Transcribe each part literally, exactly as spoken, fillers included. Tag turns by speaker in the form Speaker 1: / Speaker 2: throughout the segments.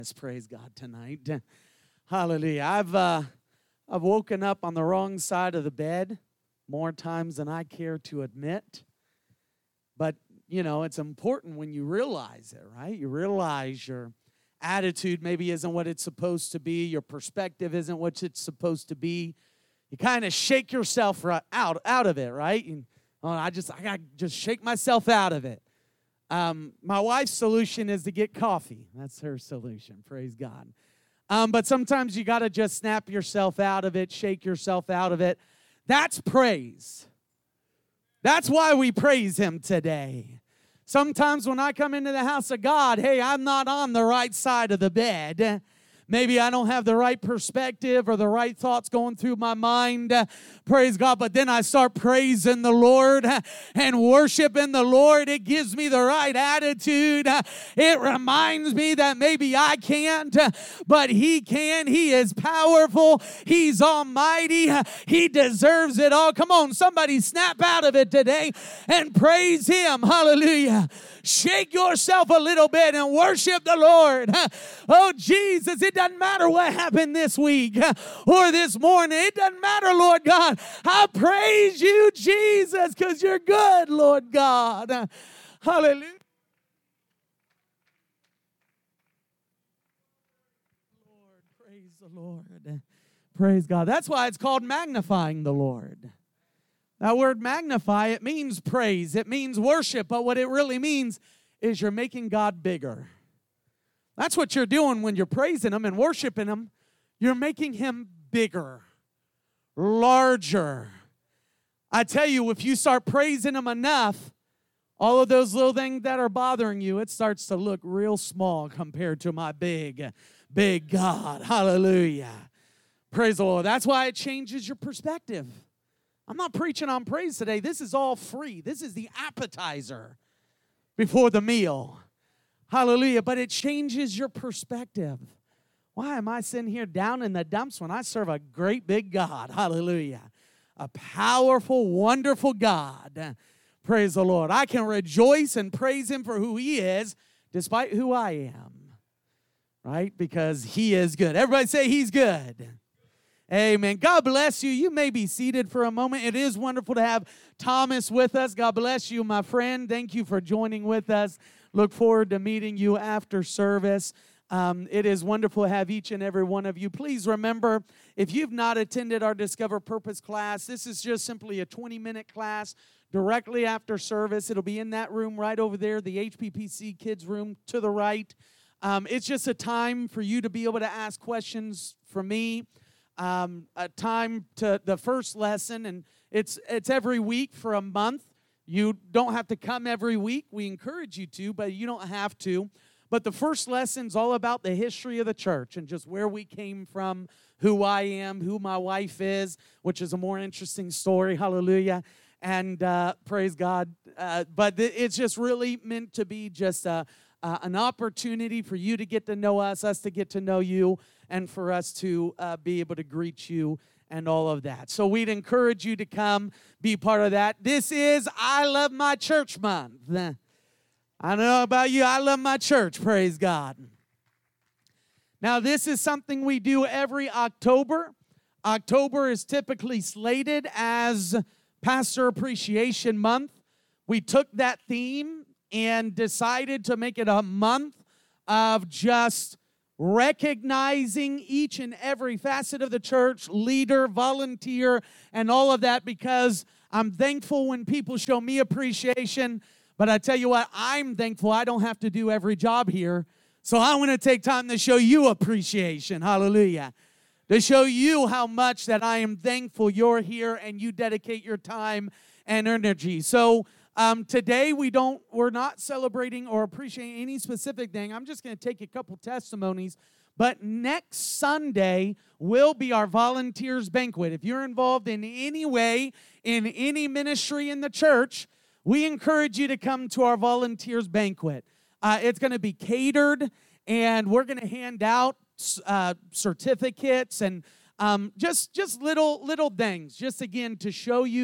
Speaker 1: Let's praise God tonight. Hallelujah. I've uh, I've woken up on the wrong side of the bed more times than I care to admit. But, you know, it's important when you realize it, right? You realize your attitude maybe isn't what it's supposed to be. Your perspective isn't what it's supposed to be. You kind of shake yourself right out, out of it, right? And, oh, I just, I got to just shake myself out of it. Um, my wife's solution is to get coffee. That's her solution. Praise God. Um, but sometimes you got to just snap yourself out of it, shake yourself out of it. That's praise. That's why we praise Him today. Sometimes when I come into the house of God, hey, I'm not on the right side of the bed. Maybe I don't have the right perspective or the right thoughts going through my mind. Uh, praise God. But then I start praising the Lord uh, and worshiping the Lord. It gives me the right attitude. Uh, it reminds me that maybe I can't, uh, but He can. He is powerful. He's almighty. Uh, he deserves it all. Come on, somebody snap out of it today and praise Him. Hallelujah. Shake yourself a little bit and worship the Lord. Oh, Jesus, it doesn't matter what happened this week or this morning. It doesn't matter, Lord God. I praise you, Jesus, because you're good, Lord God. Hallelujah. Lord, praise the Lord. Praise God. That's why it's called magnifying the Lord. That word magnify, it means praise. It means worship. But what it really means is you're making God bigger. That's what you're doing when you're praising Him and worshiping Him. You're making Him bigger, larger. I tell you, if you start praising Him enough, all of those little things that are bothering you, it starts to look real small compared to my big, big God. Hallelujah. Praise the Lord. That's why it changes your perspective. I'm not preaching on praise today. This is all free. This is the appetizer before the meal. Hallelujah. But it changes your perspective. Why am I sitting here down in the dumps when I serve a great big God? Hallelujah. A powerful, wonderful God. Praise the Lord. I can rejoice and praise Him for who He is despite who I am. Right? Because He is good. Everybody say He's good. Amen. God bless you. You may be seated for a moment. It is wonderful to have Thomas with us. God bless you, my friend. Thank you for joining with us. Look forward to meeting you after service. Um, it is wonderful to have each and every one of you. Please remember, if you've not attended our Discover Purpose class, this is just simply a twenty-minute class directly after service. It'll be in that room right over there, the H P P C kids room to the right. Um, it's just a time for you to be able to ask questions from me. Um, a time to the first lesson, and it's it's every week for a month. You don't have to come every week. We encourage you to, but you don't have to. But the first lesson's all about the history of the church and just where we came from, who I am, who my wife is, which is a more interesting story. Hallelujah. And uh, praise God. Uh, but th- it's just really meant to be just a, uh, an opportunity for you to get to know us, us to get to know you, and for us to uh, be able to greet you and all of that. So we'd encourage you to come be part of that. This is I Love My Church Month. I don't know about you. I love my church. Praise God. Now, this is something we do every October. October is typically slated as Pastor Appreciation Month. We took that theme and decided to make it a month of just recognizing each and every facet of the church, leader, volunteer, and all of that, because I'm thankful when people show me appreciation. But I tell you what, I'm thankful I don't have to do every job here. So I want to take time to show you appreciation. Hallelujah. To show you how much that I am thankful you're here and you dedicate your time and energy. So Um, today we don't, we're not celebrating or appreciating any specific thing. I'm just going to take a couple testimonies. But next Sunday will be our volunteers banquet. If you're involved in any way in any ministry in the church, we encourage you to come to our volunteers banquet. Uh, it's going to be catered, and we're going to hand out uh, certificates and um, just just little little things, just again to show you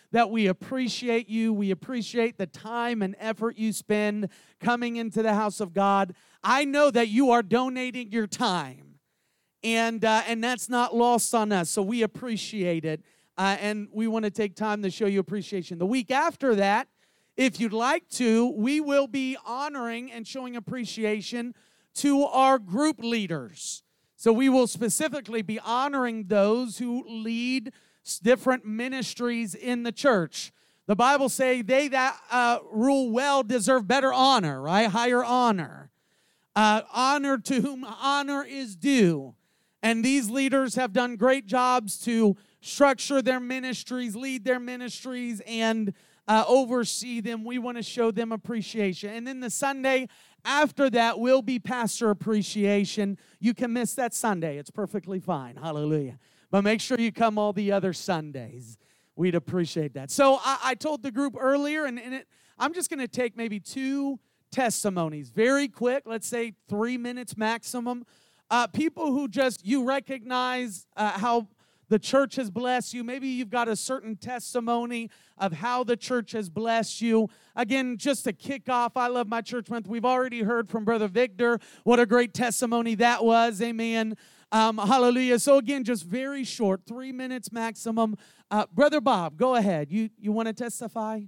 Speaker 1: that we appreciate you. We appreciate the time and effort you spend coming into the house of God. I know that you are donating your time, and uh, and that's not lost on us, so we appreciate it, uh, and we want to take time to show you appreciation. The week after that, if you'd like to, we will be honoring and showing appreciation to our group leaders. So we will specifically be honoring those who lead different ministries in the church. The Bible says they that uh, rule well deserve better honor, right? Higher honor. Uh, honor to whom honor is due. And these leaders have done great jobs to structure their ministries, lead their ministries, and uh, oversee them. We want to show them appreciation. And then the Sunday after that will be pastor appreciation. You can miss that Sunday. It's perfectly fine. Hallelujah. But make sure you come all the other Sundays. We'd appreciate that. So I, I told the group earlier, and, and it, I'm just going to take maybe two testimonies. Very quick, let's say three minutes maximum. Uh, people who just, you recognize uh, how the church has blessed you. Maybe you've got a certain testimony of how the church has blessed you. Again, just to kick off, I Love My Church Month. We've already heard from Brother Victor. What a great testimony that was. Amen. Um, hallelujah. So again, just very short, three minutes maximum. Uh, Brother Bob, go ahead. You, you want to testify?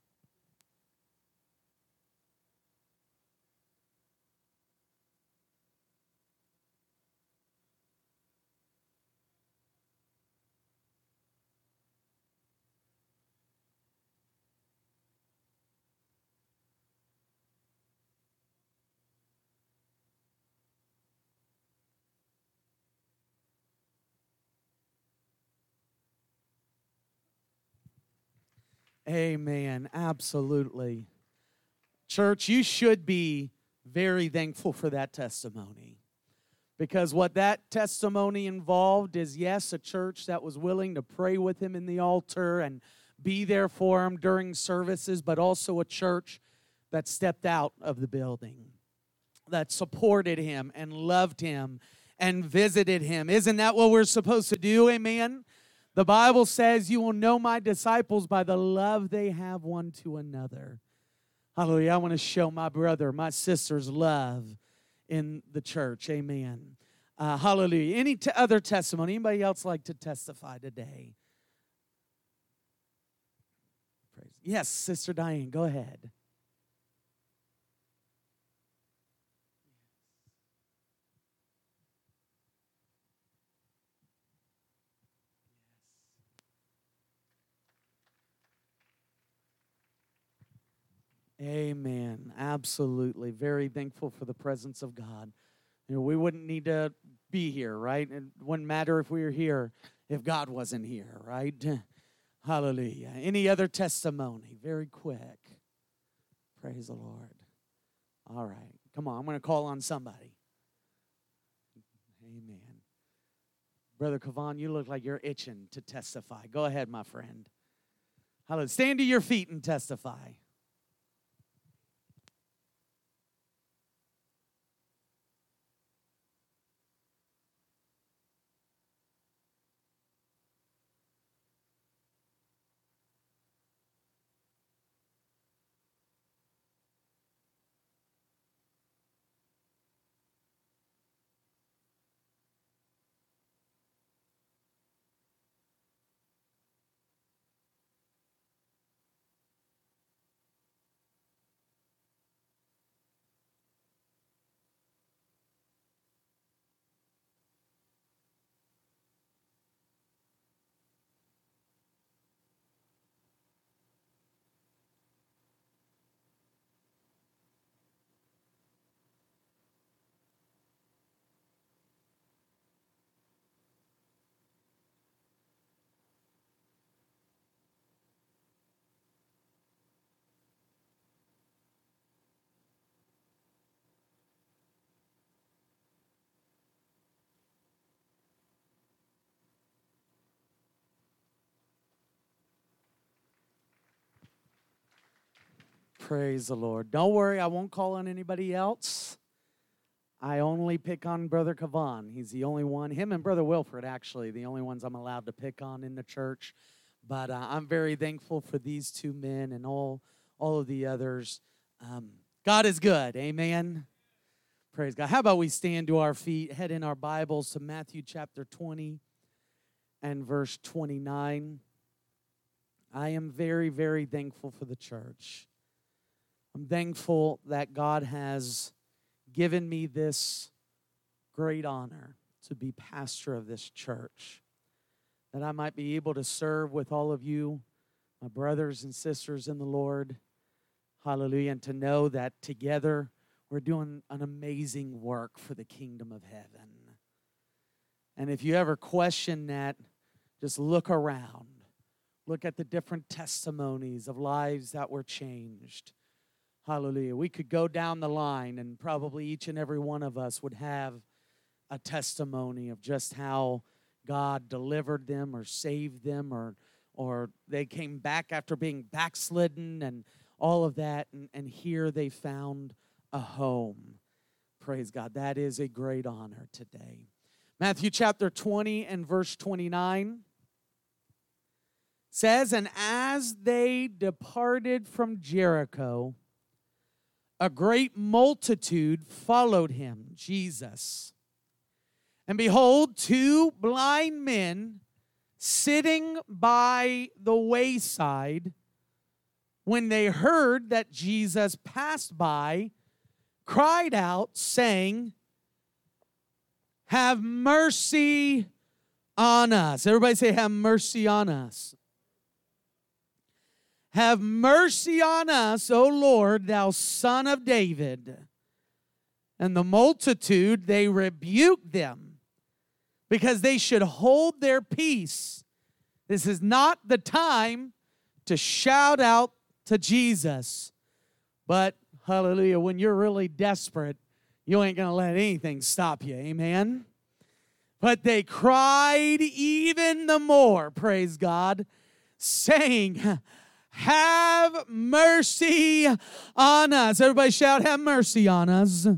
Speaker 1: Amen. Absolutely. Church, you should be very thankful for that testimony. Because what that testimony involved is, yes, a church that was willing to pray with him in the altar and be there for him during services, but also a church that stepped out of the building, that supported him and loved him and visited him. Isn't that what we're supposed to do? Amen. The Bible says, you will know my disciples by the love they have one to another. Hallelujah. I want to show my brother, my sister's love in the church. Amen. Uh, hallelujah. Any t- other testimony? Anybody else like to testify today? Praise. Yes, Sister Diane, go ahead. Amen. Absolutely. Very thankful for the presence of God. You know, we wouldn't need to be here, right? It wouldn't matter if we were here if God wasn't here, right? Hallelujah. Any other testimony? Very quick. Praise the Lord. All right. Come on, I'm going to call on somebody. Amen. Brother Kavan, you look like you're itching to testify. Go ahead, my friend. Hallelujah. Stand to your feet and testify. Praise the Lord. Don't worry, I won't call on anybody else. I only pick on Brother Kavan. He's the only one, him and Brother Wilfred, actually, the only ones I'm allowed to pick on in the church. But uh, I'm very thankful for these two men and all, all of the others. Um, God is good. Amen. Praise God. How about we stand to our feet, head in our Bibles to Matthew chapter twenty and verse twenty-nine. I am very, very thankful for the church. I'm thankful that God has given me this great honor to be pastor of this church, that I might be able to serve with all of you, my brothers and sisters in the Lord. Hallelujah. And to know that together we're doing an amazing work for the kingdom of heaven. And if you ever question that, just look around. Look at the different testimonies of lives that were changed. Hallelujah. We could go down the line and probably each and every one of us would have a testimony of just how God delivered them or saved them, or, or they came back after being backslidden and all of that, and, and here they found a home. Praise God. That is a great honor today. Matthew chapter twenty and verse twenty-nine says, "And as they departed from Jericho, a great multitude followed him," Jesus. "And behold, two blind men sitting by the wayside, when they heard that Jesus passed by, cried out, saying, 'Have mercy on us.'" Everybody say, "Have mercy on us." "Have mercy on us, O Lord, thou Son of David." And the multitude, they rebuked them, because they should hold their peace. This is not the time to shout out to Jesus. But, hallelujah, when you're really desperate, you ain't going to let anything stop you. Amen? But they cried even the more, praise God, saying, "Have mercy on us." Everybody shout, "Have mercy on us.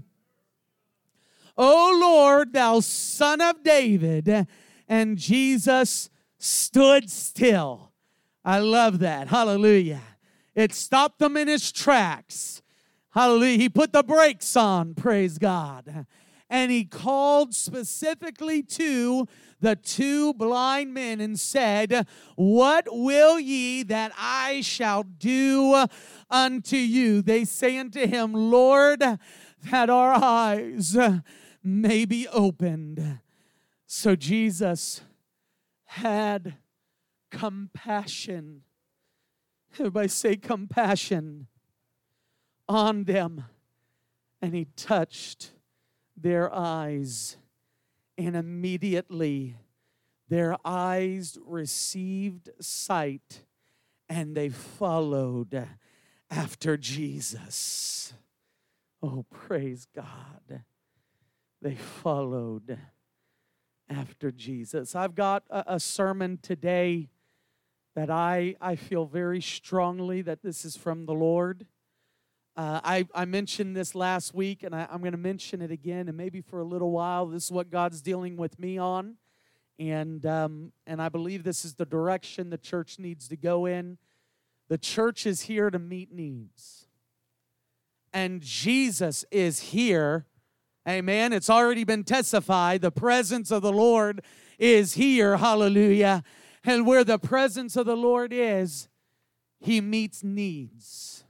Speaker 1: O Lord, thou Son of David." And Jesus stood still. I love that. Hallelujah. It stopped him in his tracks. Hallelujah. He put the brakes on, praise God. And he called specifically to the two blind men and said, "What will ye that I shall do unto you?" They say unto him, "Lord, that our eyes may be opened." So Jesus had compassion. Everybody say compassion on them. And he touched their eyes. And immediately their eyes received sight. And they followed after Jesus. Oh, praise God. They followed after Jesus. I've got a, a sermon today that I, I feel very strongly that this is from the Lord. Uh, I, I mentioned this last week, and I, I'm going to mention it again, and maybe for a little while. This is what God's dealing with me on, and um, and I believe this is the direction the church needs to go in. The church is here to meet needs, and Jesus is here. Amen. It's already been testified. The presence of the Lord is here. Hallelujah. And where the presence of the Lord is, He meets needs.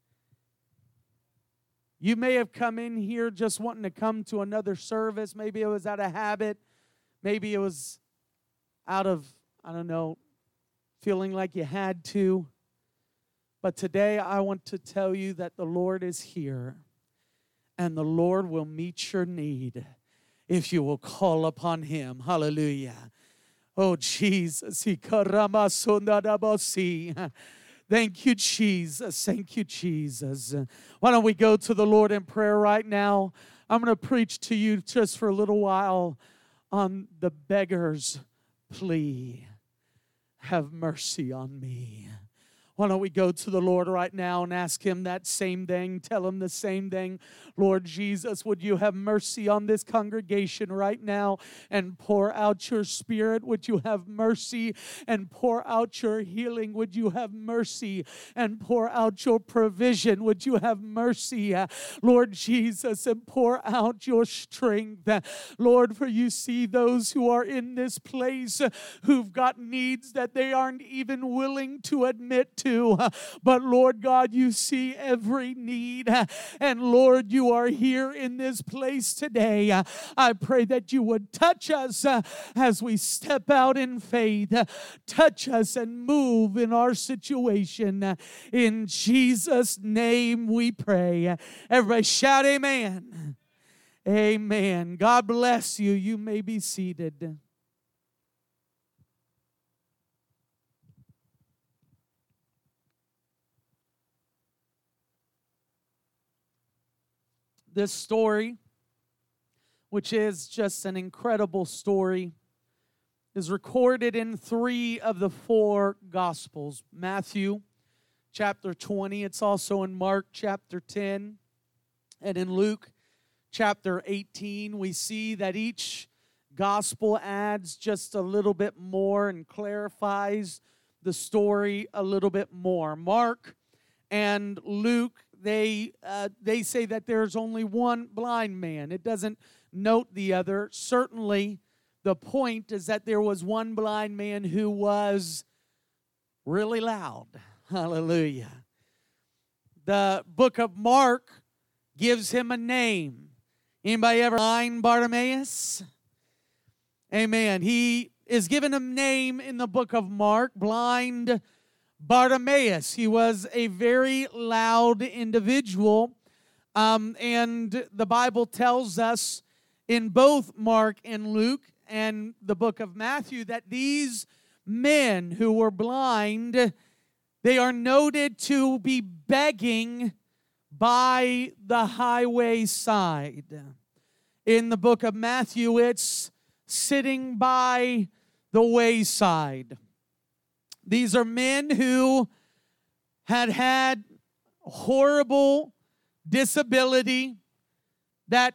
Speaker 1: You may have come in here just wanting to come to another service. Maybe it was out of habit. Maybe it was out of, I don't know, feeling like you had to. But today I want to tell you that the Lord is here. And the Lord will meet your need if you will call upon Him. Hallelujah. Oh, Jesus. Thank you, Jesus. Thank you, Jesus. Why don't we go to the Lord in prayer right now? I'm going to preach to you just for a little while on the beggar's plea. Have mercy on me. Why don't we go to the Lord right now and ask Him that same thing? Tell Him the same thing. Lord Jesus, would you have mercy on this congregation right now and pour out your Spirit? Would you have mercy and pour out your healing? Would you have mercy and pour out your provision? Would you have mercy, uh, Lord Jesus, and pour out your strength? Uh, Lord, for you see those who are in this place uh, who've got needs that they aren't even willing to admit to. But Lord God, you see every need. And Lord, you are here in this place today. I pray that you would touch us as we step out in faith. Touch us and move in our situation. In Jesus' name we pray. Everybody shout amen. Amen. God bless you. You may be seated. This story, which is just an incredible story, is recorded in three of the four Gospels. Matthew chapter twenty, it's also in Mark chapter ten, and in Luke chapter eighteen. We see that each Gospel adds just a little bit more and clarifies the story a little bit more. Mark and Luke, They uh, they say that there's only one blind man. It doesn't note the other. Certainly, the point is that there was one blind man who was really loud. Hallelujah. The book of Mark gives him a name. Anybody ever blind Bartimaeus? Amen. He is given a name in the book of Mark, blind Bartimaeus. He was a very loud individual, um, and the Bible tells us in both Mark and Luke and the book of Matthew that these men who were blind, they are noted to be begging by the highway side. In the book of Matthew, it's sitting by the wayside. These are men who had had horrible disability that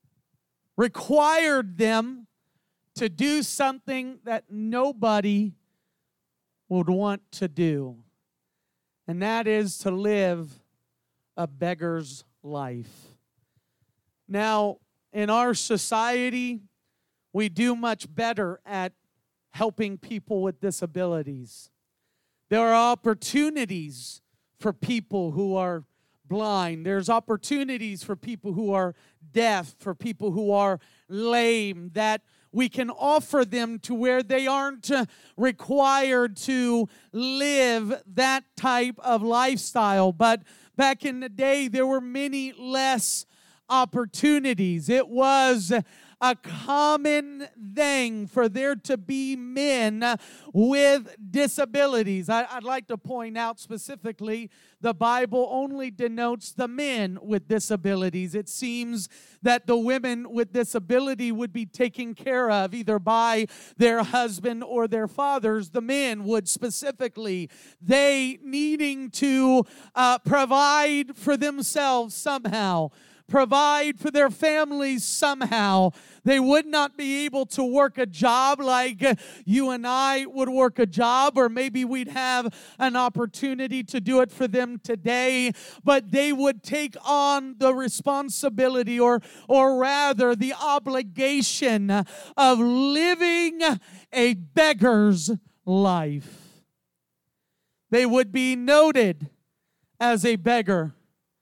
Speaker 1: required them to do something that nobody would want to do. And that is to live a beggar's life. Now, in our society, we do much better at helping people with disabilities. There are opportunities for people who are blind. There's opportunities for people who are deaf, for people who are lame, that we can offer them to where they aren't required to live that type of lifestyle. But back in the day, there were many less opportunities. It was a common thing for there to be men with disabilities. I, I'd like to point out specifically, the Bible only denotes the men with disabilities. It seems that the women with disability would be taken care of either by their husband or their fathers. The men would specifically, they needing to uh, provide for themselves somehow, provide for their families somehow. They would not be able to work a job like you and I would work a job, or maybe we'd have an opportunity to do it for them today, but they would take on the responsibility, or, or rather the obligation of living a beggar's life. They would be noted as a beggar.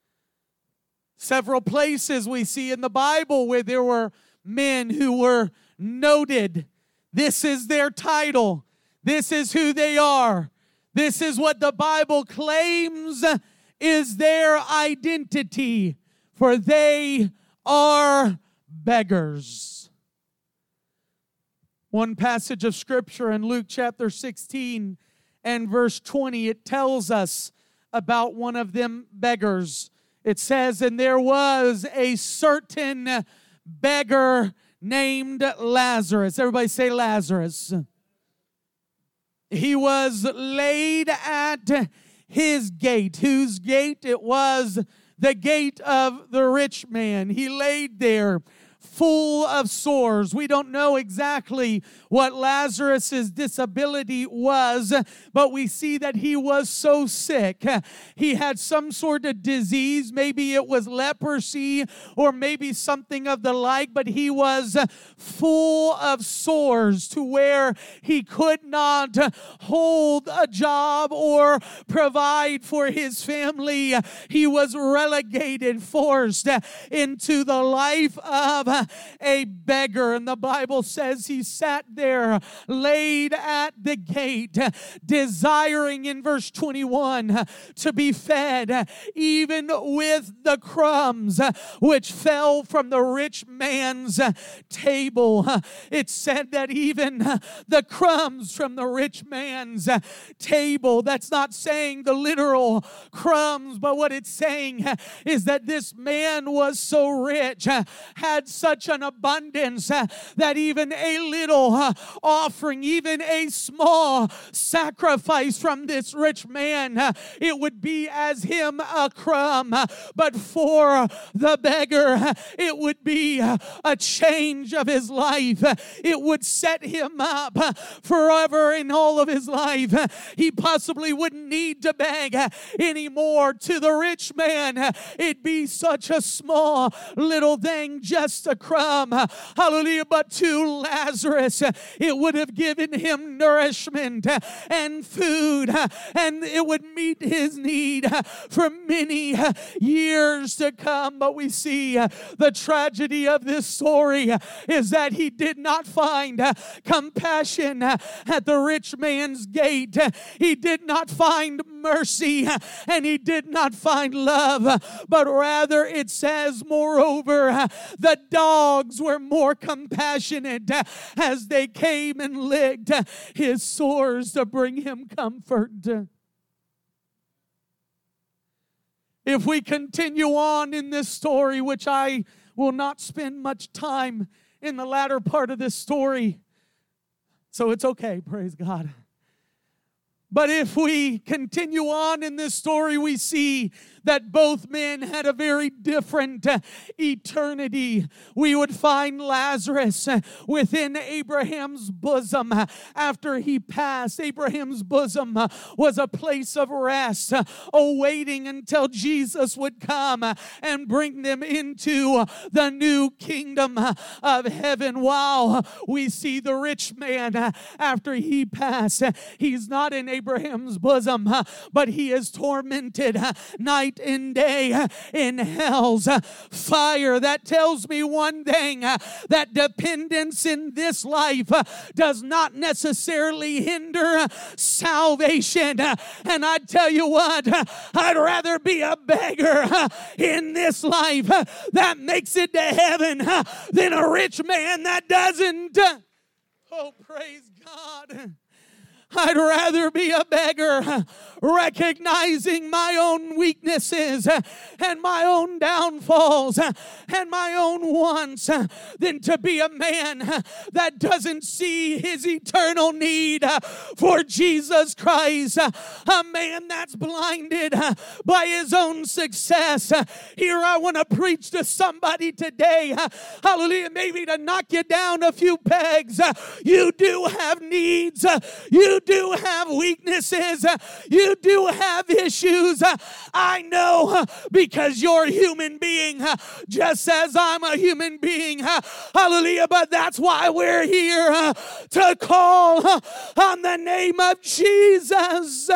Speaker 1: Several places we see in the Bible where there were men who were noted. This is their title. This is who they are. This is what the Bible claims is their identity, for they are beggars. One passage of Scripture in Luke chapter sixteen and verse twenty, it tells us about one of them beggars. It says, and there was a certain beggar named Lazarus. Everybody say Lazarus. He was laid at his gate. Whose gate? It was the gate of the rich man. He laid there full of sores. We don't know exactly what Lazarus's disability was, but we see that he was so sick. He had some sort of disease. Maybe it was leprosy or maybe something of the like, but he was full of sores to where he could not hold a job or provide for his family. He was relegated, forced into the life of a beggar. And the Bible says he sat there, laid at the gate, desiring in verse twenty-one to be fed, even with the crumbs which fell from the rich man's table. It said that even the crumbs from the rich man's table, that's not saying the literal crumbs, but what it's saying is that this man was so rich, had such an abundance uh, that even a little uh, offering, even a small sacrifice from this rich man, uh, it would be as him a crumb. Uh, but for the beggar, uh, it would be uh, a change of his life. Uh, it would set him up uh, forever in all of his life. Uh, he possibly wouldn't need to beg uh, anymore. To the rich man, uh, it'd be such a small little thing, just a crumb. Hallelujah. But to Lazarus, it would have given him nourishment and food, and it would meet his need for many years to come. But we see the tragedy of this story is that he did not find compassion at the rich man's gate. He did not find mercy, and he did not find love, but rather it says, moreover, the dogs were more compassionate as they came and licked his sores to bring him comfort. If we continue on in this story, which I will not spend much time in the latter part of this story, so it's okay, praise God. But if we continue on in this story, we see that both men had a very different uh, eternity. We would find Lazarus uh, within Abraham's bosom uh, after he passed. Abraham's bosom uh, was a place of rest, uh, awaiting until Jesus would come uh, and bring them into uh, the new kingdom uh, of heaven. While we see the rich man uh, after he passed, uh, he's not in Abraham's bosom, uh, but he is tormented uh, night and day in hell's fire. That tells me one thing, that dependence in this life does not necessarily hinder salvation. And I tell you what, I'd rather be a beggar in this life that makes it to heaven than a rich man that doesn't. Oh, praise God. I'd rather be a beggar, recognizing my own weaknesses and my own downfalls and my own wants, than to be a man that doesn't see his eternal need for Jesus Christ. A man that's blinded by his own success. Here I want to preach to somebody today, hallelujah, maybe to knock you down a few pegs. You do have needs. You do have weaknesses. You do have issues. I know, because you're a human being, just as I'm a human being. Hallelujah. But that's why we're here, to call on the name of Jesus.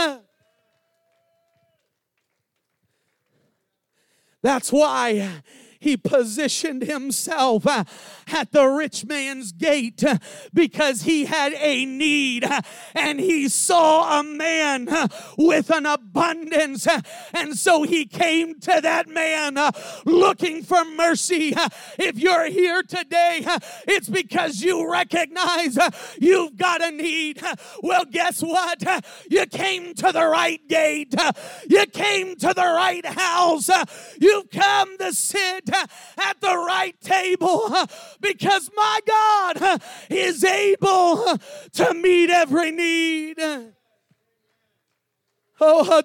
Speaker 1: That's why he positioned himself uh, at the rich man's gate, uh, because he had a need, uh, and he saw a man uh, with an abundance, uh, and so he came to that man uh, looking for mercy. Uh, if you're here today, uh, it's because you recognize uh, you've got a need. Uh, well, guess what? Uh, you came to the right gate. Uh, you came to the right house. Uh, you've come to sit at the right table, because my God is able to meet every need. Oh,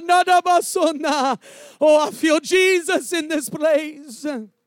Speaker 1: oh, I feel Jesus in this place.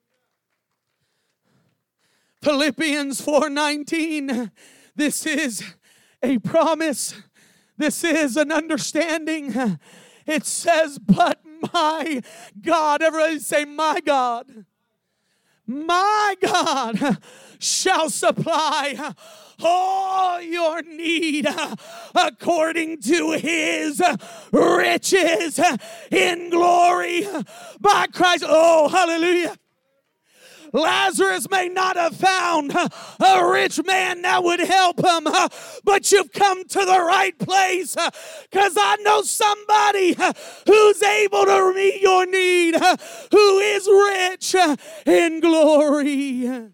Speaker 1: Philippians four nineteen. This is a promise. This is an understanding. It says, but my God, everybody say, my God, my God shall supply all your need according to his riches in glory by Christ. Oh, hallelujah. Lazarus may not have found a rich man that would help him, but you've come to the right place, because I know somebody who's able to meet your need, who is rich in glory.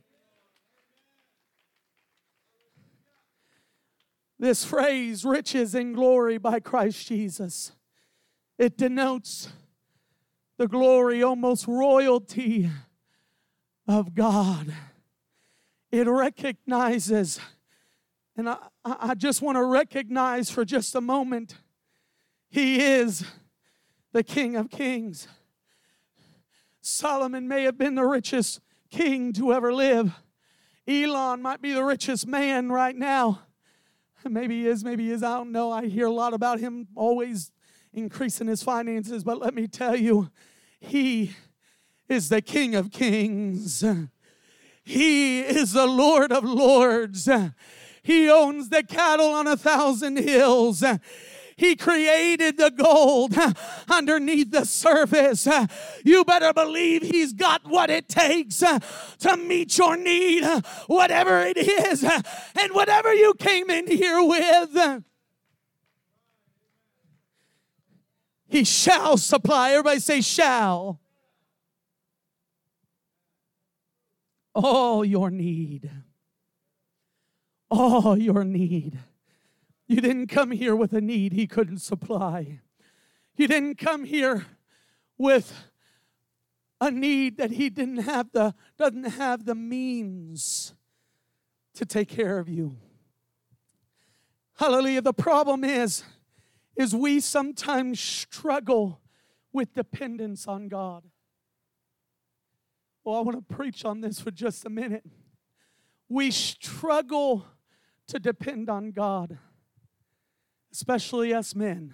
Speaker 1: This phrase, riches in glory by Christ Jesus, it denotes the glory, almost royalty of God. It recognizes, and I, I just want to recognize for just a moment, he is the King of Kings. Solomon may have been the richest king to ever live. Elon might be the richest man right now. Maybe he is, maybe he is, I don't know. I hear a lot about him always increasing his finances, but let me tell you, he is the King of Kings. He is the Lord of Lords. He owns the cattle on a thousand hills. He created the gold underneath the surface. You better believe he's got what it takes to meet your need, whatever it is, and whatever you came in here with. He shall supply. Everybody say shall. All your need. All your need. You didn't come here with a need he couldn't supply. You didn't come here with a need that he didn't have the doesn't have the means to take care of you. Hallelujah. The problem is, is we sometimes struggle with dependence on God. Well, I want to preach on this for just a minute. We struggle to depend on God, especially us men.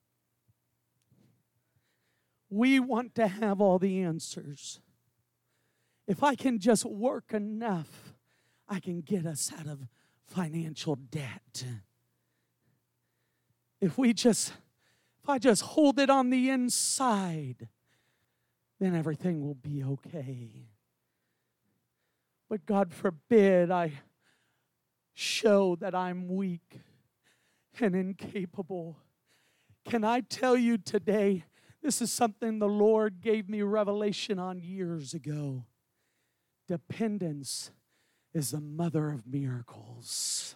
Speaker 1: We want to have all the answers. If I can just work enough, I can get us out of financial debt. If we just, if I just hold it on the inside, then everything will be okay. But God forbid I show that I'm weak and incapable. Can I tell you today, this is something the Lord gave me revelation on years ago. Dependence is the mother of miracles.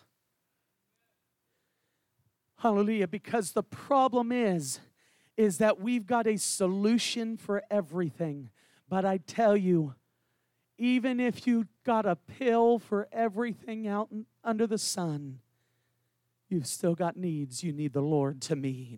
Speaker 1: Hallelujah. Because the problem is, is that we've got a solution for everything. But I tell you, even if you got a pill for everything out under the sun, you've still got needs you need the Lord to meet.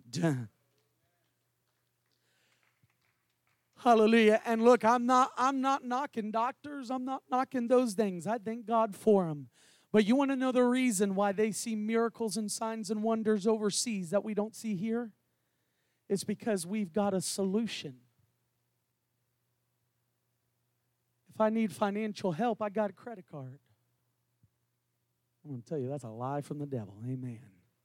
Speaker 1: Hallelujah. And look, I'm not I'm not knocking doctors. I'm not knocking those things. I thank God for them. But you want to know the reason why they see miracles and signs and wonders overseas that we don't see here? It's because we've got a solution. If I need financial help, I got a credit card. I'm going to tell you, that's a lie from the devil. Amen.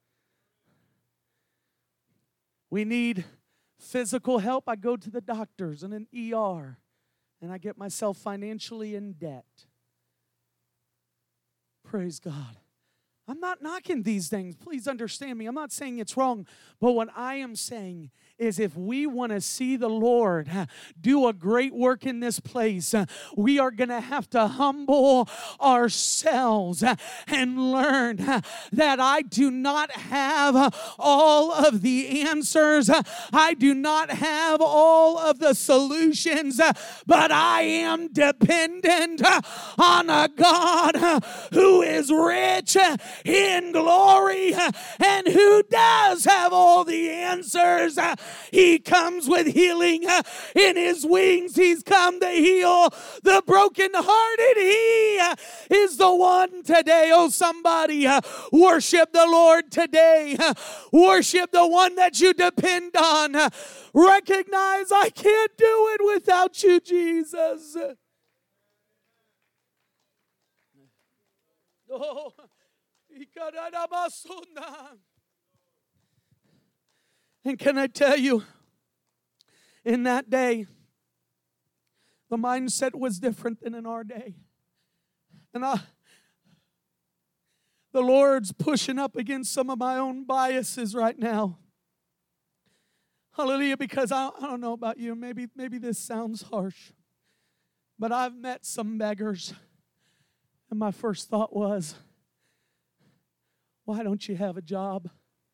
Speaker 1: We need physical help. I go to the doctors and an E R, and I get myself financially in debt. Praise God. I'm not knocking these things. Please understand me. I'm not saying it's wrong. But what I am saying is if we want to see the Lord do a great work in this place, we are going to have to humble ourselves and learn that I do not have all of the answers. I do not have all of the solutions, but I am dependent on a God who is rich in glory and who does have all the answers. He comes with healing in his wings. He's come to heal the brokenhearted. He is the one today. Oh, somebody worship the Lord today. Worship the one that you depend on. Recognize I can't do it without you, Jesus. Oh, and can I tell you, in that day, the mindset was different than in our day. And I, the Lord's pushing up against some of my own biases right now. Hallelujah, because I, I don't know about you, maybe, maybe this sounds harsh, but I've met some beggars. And my first thought was, why don't you have a job?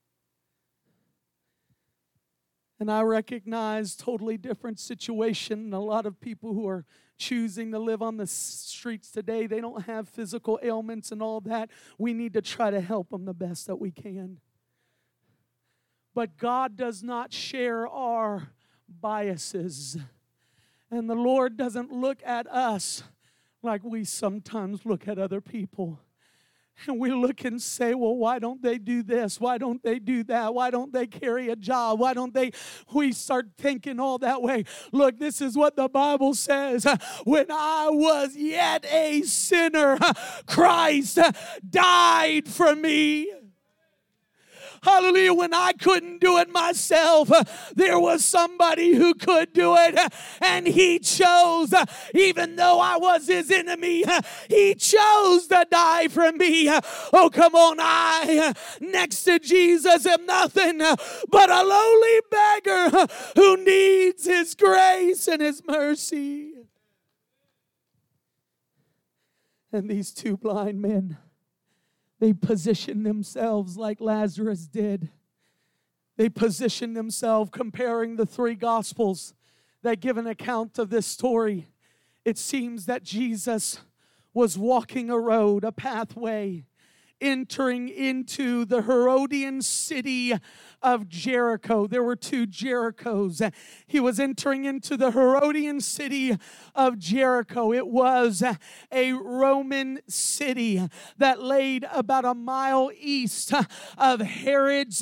Speaker 1: And I recognize totally different situation. A lot of people who are choosing to live on the streets today, they don't have physical ailments and all that. We need to try to help them the best that we can. But God does not share our biases. And the Lord doesn't look at us like we sometimes look at other people. And we look and say, well, why don't they do this? Why don't they do that? Why don't they carry a job? Why don't they? We start thinking all that way. Look, this is what the Bible says. When I was yet a sinner, Christ died for me. Hallelujah. When I couldn't do it myself, there was somebody who could do it. And he chose, even though I was his enemy, he chose to die for me. Oh, come on. I, next to Jesus, am nothing but a lowly beggar who needs his grace and his mercy. And these two blind men, they positioned themselves like Lazarus did. They positioned themselves comparing the three Gospels that give an account of this story. It seems that Jesus was walking a road, a pathway, entering into the Herodian city of Jericho. There were two Jerichos. He was entering into the Herodian city of Jericho. It was a Roman city that laid about a mile east of Herod's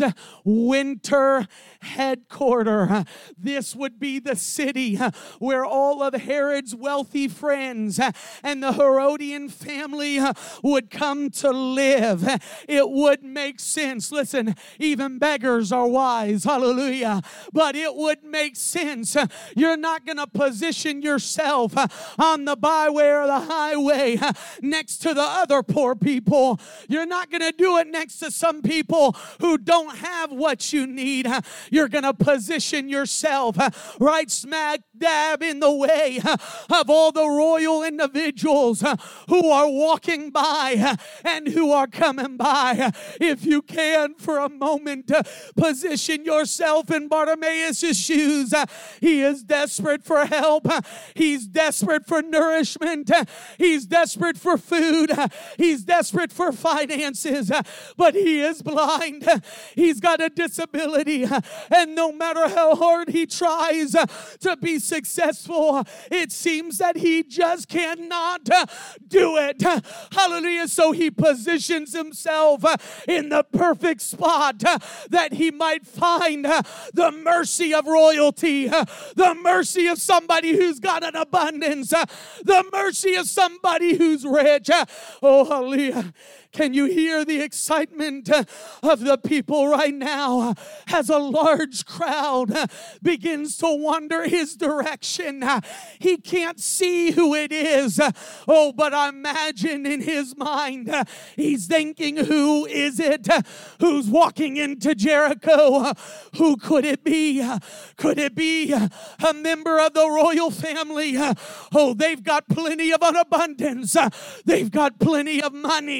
Speaker 1: winter headquarters. This would be the city where all of Herod's wealthy friends and the Herodian family would come to live. It would make sense. Listen, even beggars are wise. Hallelujah. But it would make sense. You're not going to position yourself on the byway or the highway next to the other poor people. You're not going to do it next to some people who don't have what you need. You're going to position yourself right smack dab in the way of all the royal individuals who are walking by and who are coming by. If you can for a moment, position yourself in Bartimaeus' shoes. He is desperate for help. He's desperate for nourishment. He's desperate for food. He's desperate for finances. But he is blind. He's got a disability. And no matter how hard he tries to be successful, it seems that he just cannot do it. Hallelujah. So he positions himself in the perfect spot that he might find the mercy of royalty, the mercy of somebody who's got an abundance, the mercy of somebody who's rich. Oh, hallelujah. Can you hear the excitement of the people right now as a large crowd begins to wonder his direction? He can't see who it is. Oh, but I imagine in his mind, he's thinking, who is it who's walking into Jericho? Who could it be? Could it be a member of the royal family? Oh, they've got plenty of an abundance. They've got plenty of money.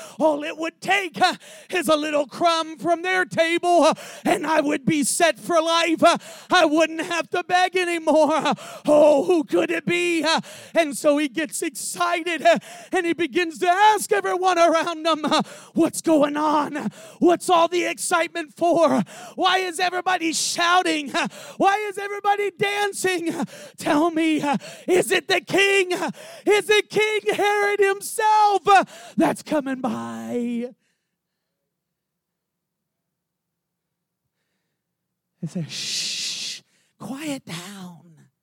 Speaker 1: all it would take uh, is a little crumb from their table, uh, and I would be set for life. Uh, I wouldn't have to beg anymore. Uh, oh, who could it be? Uh, and so he gets excited, uh, and he begins to ask everyone around him, uh, what's going on? What's all the excitement for? Why is everybody shouting? Why is everybody dancing? Tell me, is it the king? Is it King Herod himself that's coming by? He says, shh, quiet down.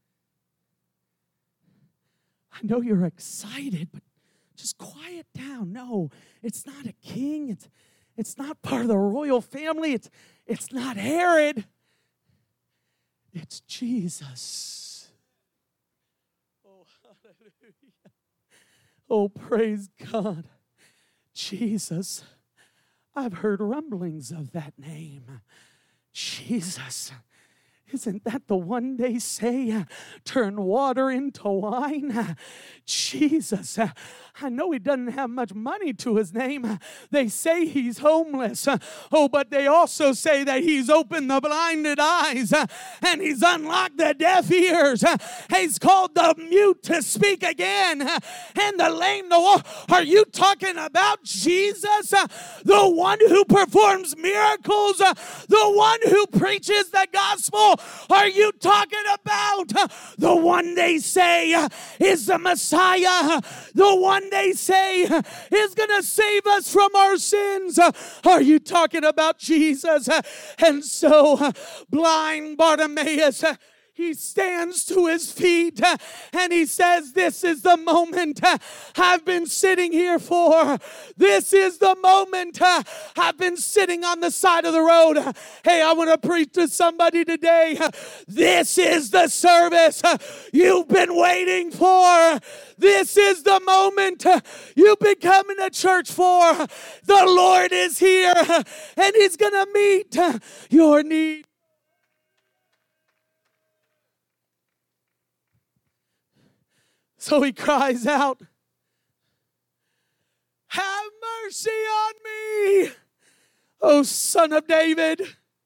Speaker 1: I know you're excited, but just quiet down. No, it's not a king. It's, it's not part of the royal family. It's, it's not Herod. It's Jesus. Oh, hallelujah. Oh, praise God. Jesus. I've heard rumblings of that name. Jesus. Isn't that the one they say, uh, turn water into wine? Uh, Jesus. Uh, I know he doesn't have much money to his name. Uh, they say he's homeless. Uh, oh, but they also say that he's opened the blinded eyes uh, and he's unlocked the deaf ears. Uh, he's called the mute to speak again uh, and the lame to walk. Are you talking about Jesus? Uh, the one who performs miracles? Uh, the one who preaches the gospel? Are you talking about uh, the one they say uh, is the Messiah? The one they say uh, is going to save us from our sins? Uh, are you talking about Jesus? Uh, and so, uh, blind Bartimaeus, uh, he stands to his feet uh, and he says, this is the moment uh, I've been sitting here for. This is the moment uh, I've been sitting on the side of the road. Uh, hey, I want to preach to somebody today. Uh, this is the service uh, you've been waiting for. This is the moment uh, you've been coming to church for. The Lord is here uh, and he's going to meet uh, your need. So he cries out, have mercy on me, O Son of David.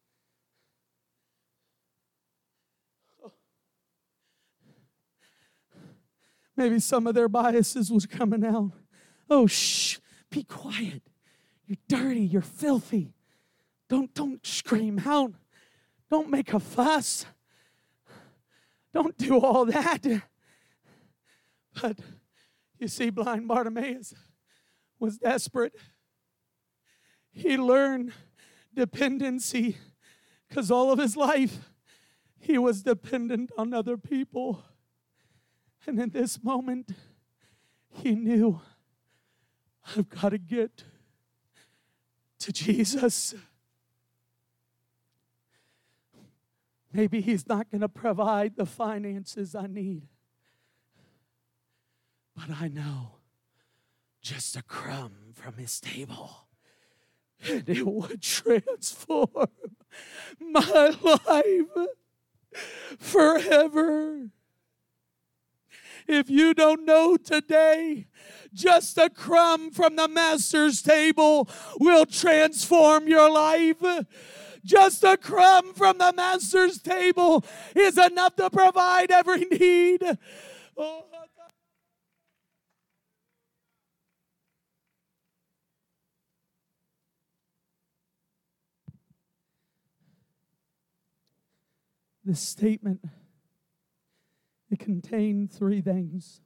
Speaker 1: Maybe some of their biases was coming out. Oh, shh, be quiet. You're dirty, you're filthy. Don't, don't scream out. Don't make a fuss. Don't do all that. But you see, blind Bartimaeus was desperate. He learned dependency because all of his life he was dependent on other people. And in this moment, he knew, I've got to get to Jesus. Maybe he's not going to provide the finances I need. But I know just a crumb from his table, and it would transform my life forever. If you don't know today, just a crumb from the master's table will transform your life. Just a crumb from the master's table is enough to provide every need. Oh, this statement, it contained three things.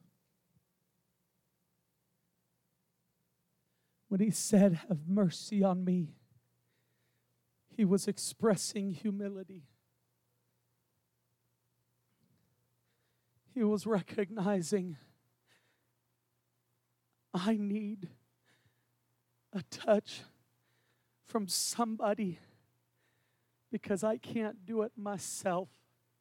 Speaker 1: When he said, have mercy on me, he was expressing humility. He was recognizing, I need a touch from somebody because I can't do it myself.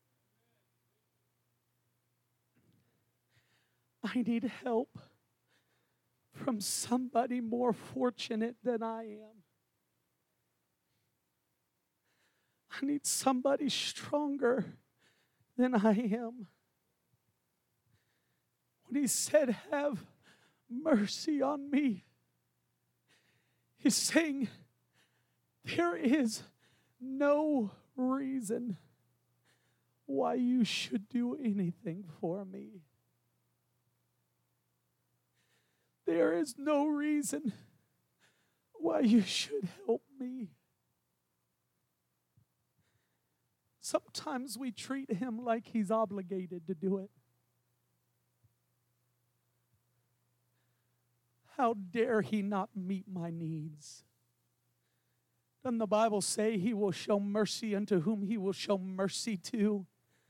Speaker 1: I need help from somebody more fortunate than I am. I need somebody stronger than I am. When he said, have mercy on me, He's saying, there is no reason why you should do anything for me. There is no reason why you should help me. Sometimes we treat him like he's obligated to do it. How dare he not meet my needs? Doesn't the Bible say he will show mercy unto whom he will show mercy to?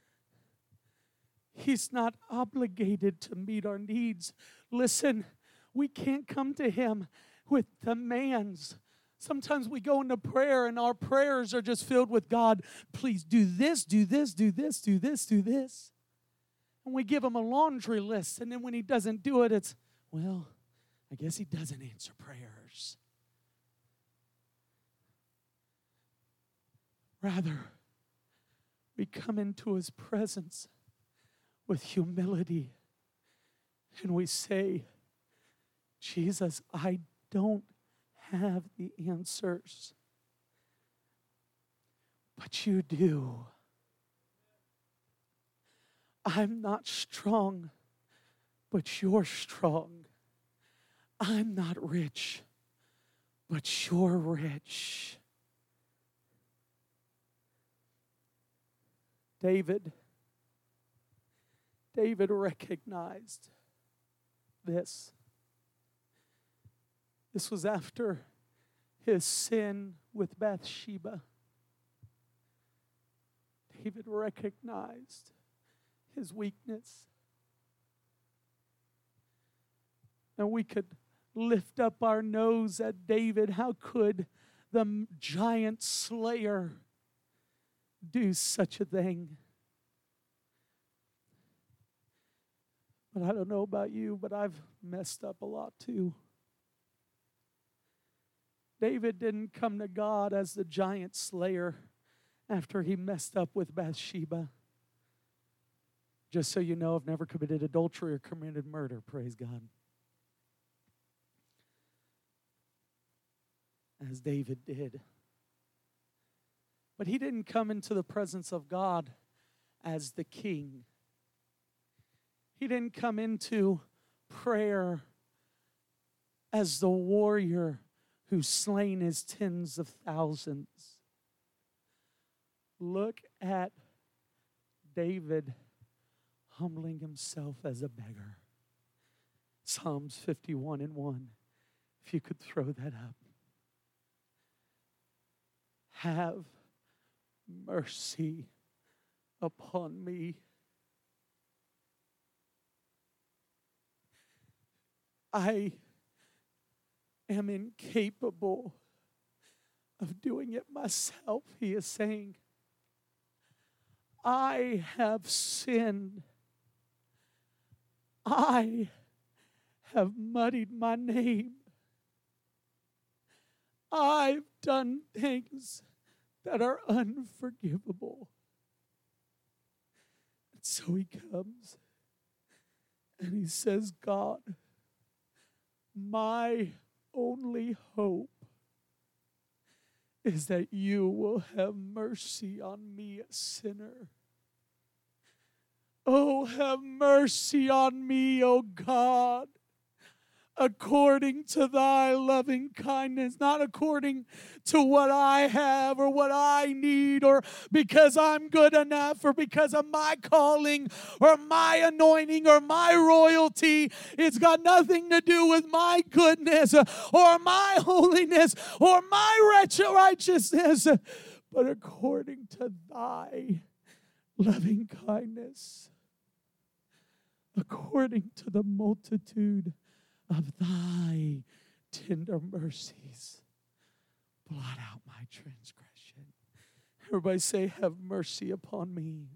Speaker 1: He's not obligated to meet our needs. Listen, we can't come to him with demands. Sometimes we go into prayer and our prayers are just filled with, God, please do this, do this, do this, do this, do this. And we give him a laundry list, and then when he doesn't do it, it's, well, I guess he doesn't answer prayers. Rather, we come into his presence with humility and we say, Jesus, I don't have the answers, but you do. I'm not strong, but you're strong. I'm not rich, but you're rich. David, David recognized this. This was after his sin with Bathsheba. David recognized his weakness. And we could lift up our nose at David. How could the giant slayer do such a thing? But I don't know about you, but I've messed up a lot too. David didn't come to God as the giant slayer after he messed up with Bathsheba. Just so you know, I've never committed adultery or committed murder, praise God. As David did. But he didn't come into the presence of God as the king. He didn't come into prayer as the warrior who's slain his tens of thousands. Look at David humbling himself as a beggar. Psalms fifty-one and one. If you could throw that up. Have mercy upon me. I am incapable of doing it myself, he is saying. I have sinned. I have muddied my name. I've done things that are unforgivable. And so he comes and he says, God, my only hope is that you will have mercy on me, a sinner. Oh, have mercy on me, O God, according to thy loving kindness, not according to what I have or what I need or because I'm good enough or because of my calling or my anointing or my royalty. It's got nothing to do with my goodness or my holiness or my righteousness, but according to thy loving kindness, according to the multitude of thy tender mercies, blot out my transgression. Everybody say, have mercy upon me.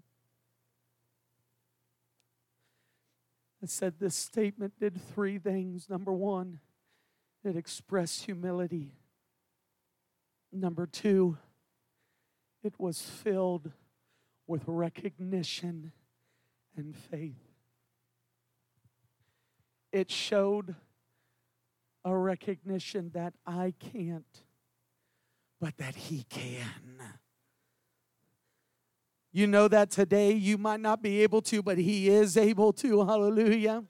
Speaker 1: I said this statement did three things. Number one, it expressed humility. Number two, it was filled with recognition and faith. It showed a recognition that I can't, but that He can. You know that today you might not be able to, but He is able to. Hallelujah.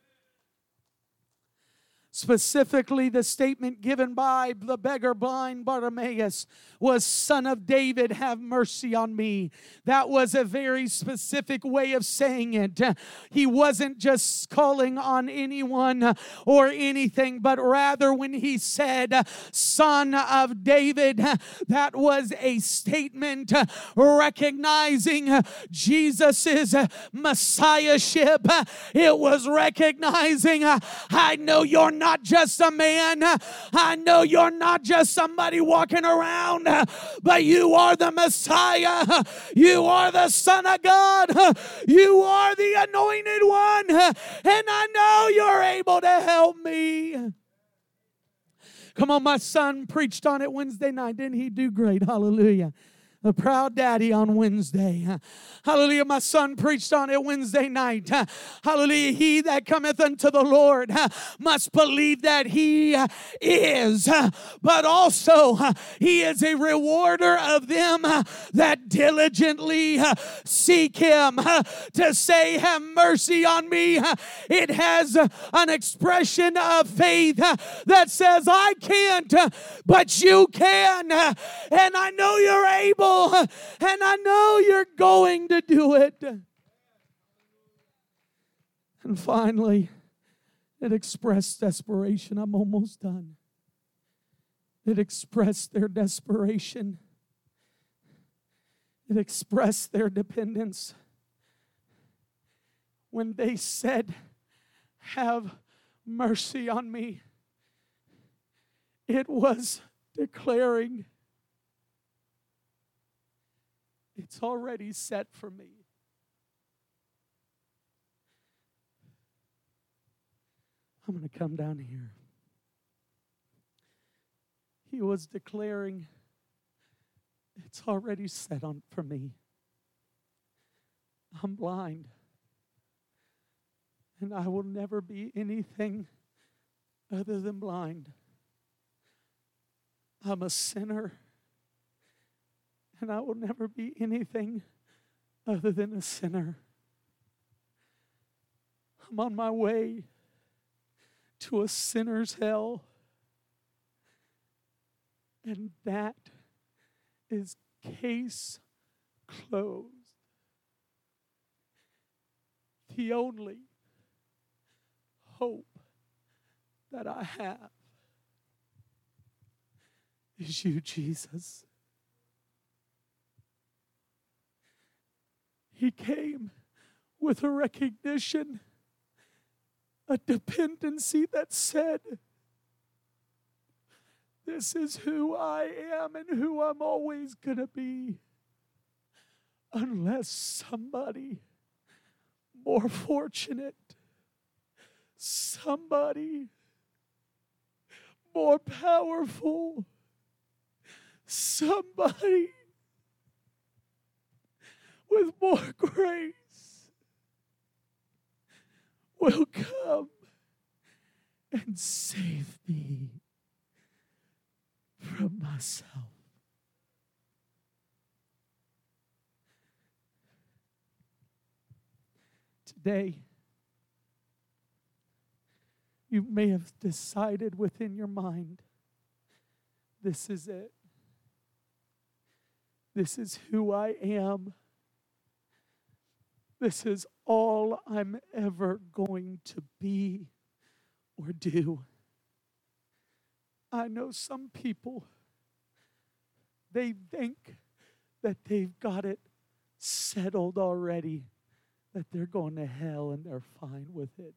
Speaker 1: Specifically, the statement given by the beggar blind Bartimaeus was, "Son of David, have mercy on me." That was a very specific way of saying it. He wasn't just calling on anyone or anything, but rather when he said, "Son of David," that was a statement recognizing Jesus' messiahship. It was recognizing, I know you're not not just a man. I know you're not just somebody walking around, but you are the Messiah. You are the Son of God. You are the anointed one. And I know you're able to help me. Come on, my son preached on it Wednesday night. Didn't he do great? Hallelujah. The proud daddy on Wednesday. Hallelujah. My son preached on it Wednesday night. Hallelujah. He that cometh unto the Lord must believe that He is, but also He is a rewarder of them that diligently seek Him. To say, "Have mercy on me," it has an expression of faith that says, "I can't, but you can. And I know you're able. And I know you're going to do it." And finally, it expressed desperation. I'm almost done. It expressed their desperation. It expressed their dependence. When they said, "Have mercy on me," it was declaring, it's already set for me. I'm going to come down here. He was declaring, it's already set on for me. I'm blind, and I will never be anything other than blind. I'm a sinner, and I will never be anything other than a sinner. I'm on my way to a sinner's hell. And that is case closed. The only hope that I have is you, Jesus. He came with a recognition, a dependency that said, this is who I am and who I'm always going to be, unless somebody more fortunate, somebody more powerful, somebody with more grace will come and save me from myself. Today, you may have decided within your mind, this is it. This is who I am. This is all I'm ever going to be or do. I know some people, they think that they've got it settled already, that they're going to hell and they're fine with it.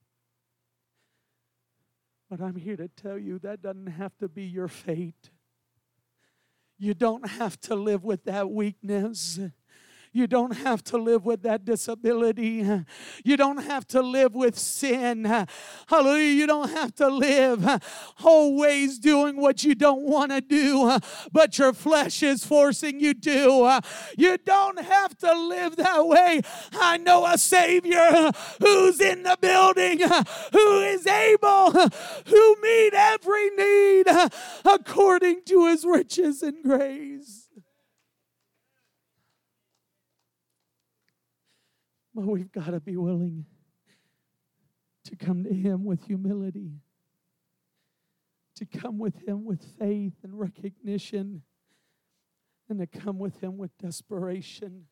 Speaker 1: But I'm here to tell you that doesn't have to be your fate. You don't have to live with that weakness. You don't have to live with that disability. You don't have to live with sin. Hallelujah. You don't have to live always doing what you don't want to do, but your flesh is forcing you to. You don't have to live that way. I know a Savior who's in the building, who is able to meet every need according to His riches and grace. But we've got to be willing to come to Him with humility, to come with Him with faith and recognition, and to come with Him with desperation.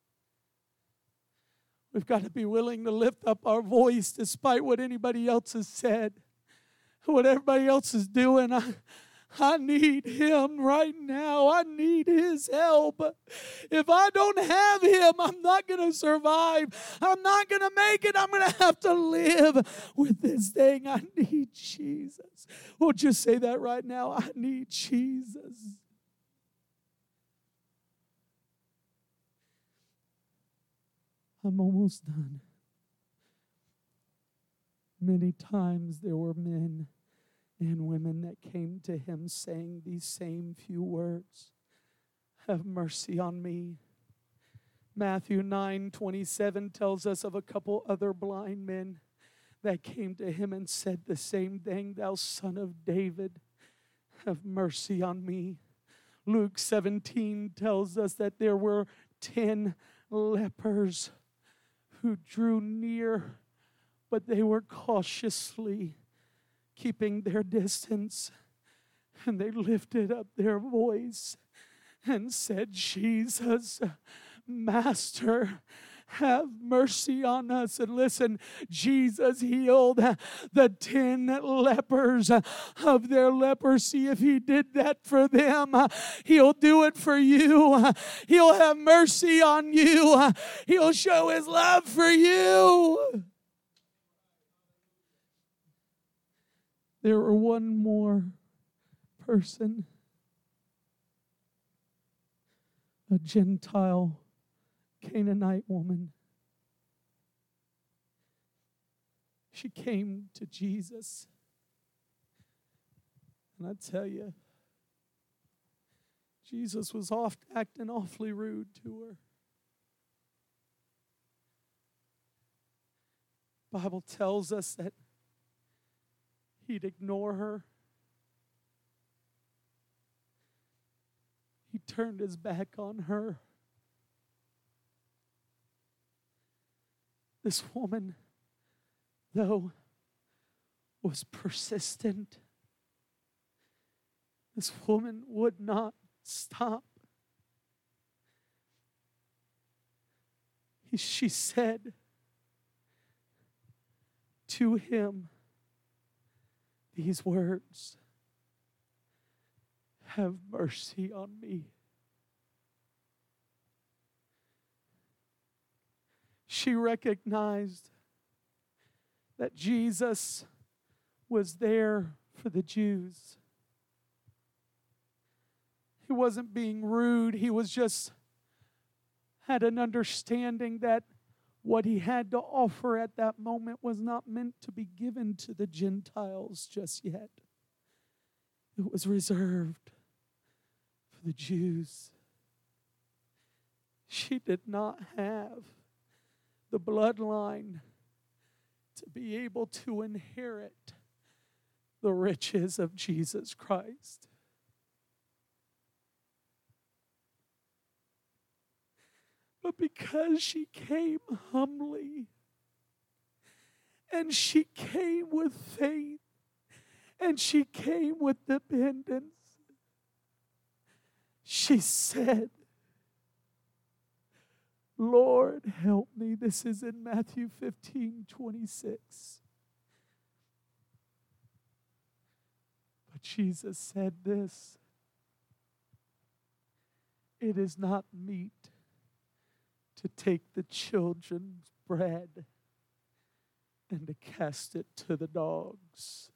Speaker 1: We've got to be willing to lift up our voice despite what anybody else has said, what everybody else is doing. I, I need Him right now. I need His help. If I don't have Him, I'm not going to survive. I'm not going to make it. I'm going to have to live with this thing. I need Jesus. We'll just say that right now. I need Jesus. I'm almost done. Many times there were men and women that came to Him saying these same few words. Have mercy on me. Matthew nine twenty-seven tells us of a couple other blind men that came to Him and said the same thing. Thou Son of David, have mercy on me. Luke seventeen tells us that there were ten lepers who drew near, but they were cautiously keeping their distance, and they lifted up their voice and said, Jesus, Master, have mercy on us. And listen, Jesus healed the ten lepers of their leprosy. If He did that for them, He'll do it for you. He'll have mercy on you. He'll show His love for you. There were one more person, a Gentile Canaanite woman. She came to Jesus. And I tell you, Jesus was oft acting awfully rude to her. The Bible tells us that He'd ignore her. He turned His back on her. This woman, though, was persistent. This woman would not stop. He, she said to Him these words, have mercy on me. She recognized that Jesus was there for the Jews. He wasn't being rude. He was just had an understanding that what He had to offer at that moment was not meant to be given to the Gentiles just yet. It was reserved for the Jews. She did not have the bloodline to be able to inherit the riches of Jesus Christ. But because she came humbly, and she came with faith, and she came with dependence, she said, Lord, help me. This is in Matthew fifteen twenty-six. But Jesus said this, it is not meet to take the children's bread and to cast it to the dogs.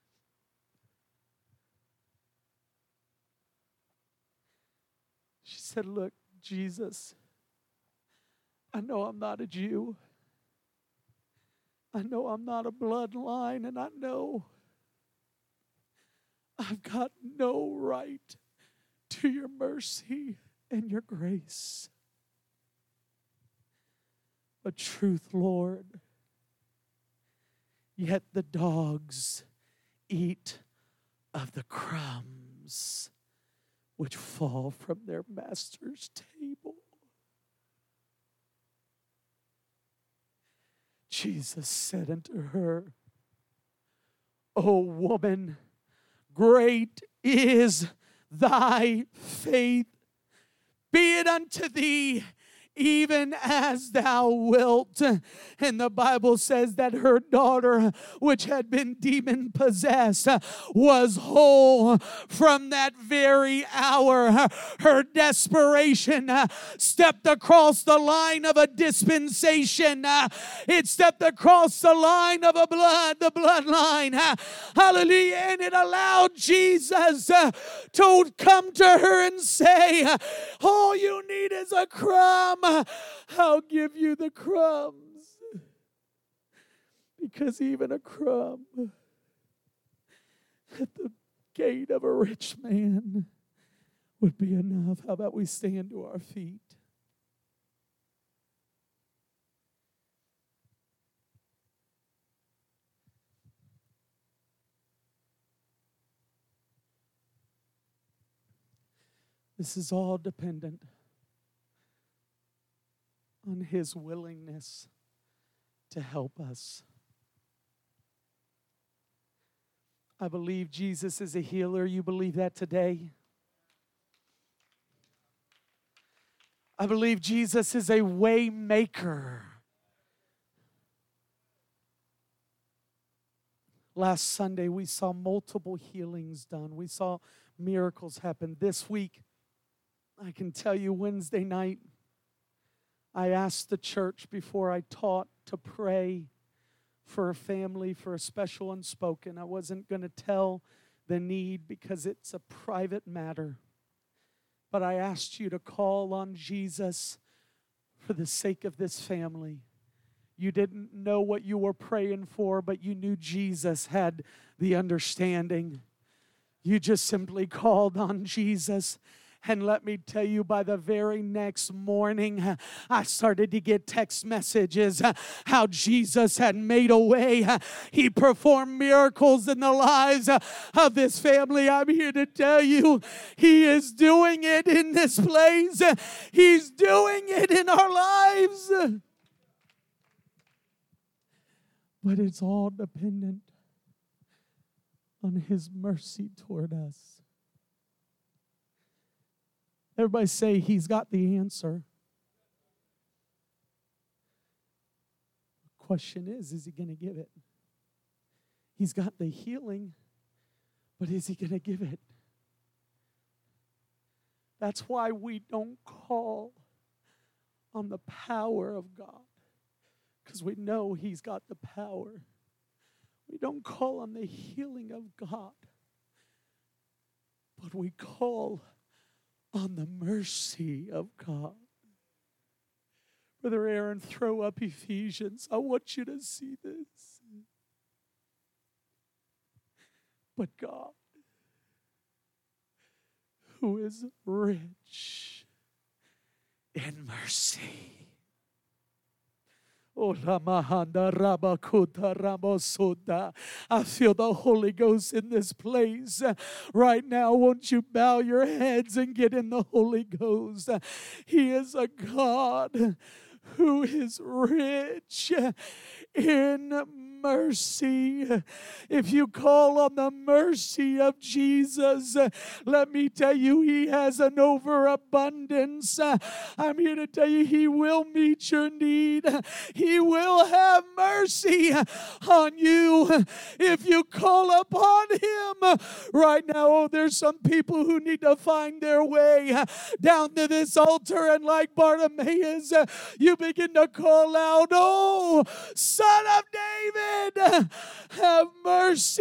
Speaker 1: She said, look, Jesus, I know I'm not a Jew. I know I'm not a bloodline, and I know I've got no right to your mercy and your grace. But truth, Lord, yet the dogs eat of the crumbs which fall from their master's table. Jesus said unto her, O woman, great is thy faith. Be it unto thee even as thou wilt. And the Bible says that her daughter, which had been demon possessed, was whole from that very hour. Her desperation stepped across the line of a dispensation. It stepped across the line of a blood, the bloodline. Hallelujah. And it allowed Jesus to come to her and say, all you need is a crumb. I'll give you the crumbs. Because even a crumb at the gate of a rich man would be enough. How about we stand to our feet? This is all dependent on His willingness to help us. I believe Jesus is a healer. You believe that today? I believe Jesus is a way maker. Last Sunday, we saw multiple healings done. We saw miracles happen. This week, I can tell you Wednesday night, I asked the church before I taught to pray for a family, for a special unspoken. I wasn't going to tell the need because it's a private matter. But I asked you to call on Jesus for the sake of this family. You didn't know what you were praying for, but you knew Jesus had the understanding. You just simply called on Jesus. And let me tell you, by the very next morning, I started to get text messages how Jesus had made a way. He performed miracles in the lives of this family. I'm here to tell you, He is doing it in this place. He's doing it in our lives. But it's all dependent on His mercy toward us. Everybody say, He's got the answer. The question is, is He going to give it? He's got the healing, but is He going to give it? That's why we don't call on the power of God, because we know He's got the power. We don't call on the healing of God, but we call on the mercy of God. Brother Aaron, throw up Ephesians. I want you to see this. But God, who is rich in mercy. I feel the Holy Ghost in this place. Right now, won't you bow your heads and get in the Holy Ghost? He is a God who is rich in mercy. If you call on the mercy of Jesus, let me tell you, He has an overabundance. I'm here to tell you, He will meet your need. He will have mercy on you if you call upon Him. Right now, oh, there's some people who need to find their way down to this altar, and like Bartimaeus, you begin to call out, oh, Son of David, have mercy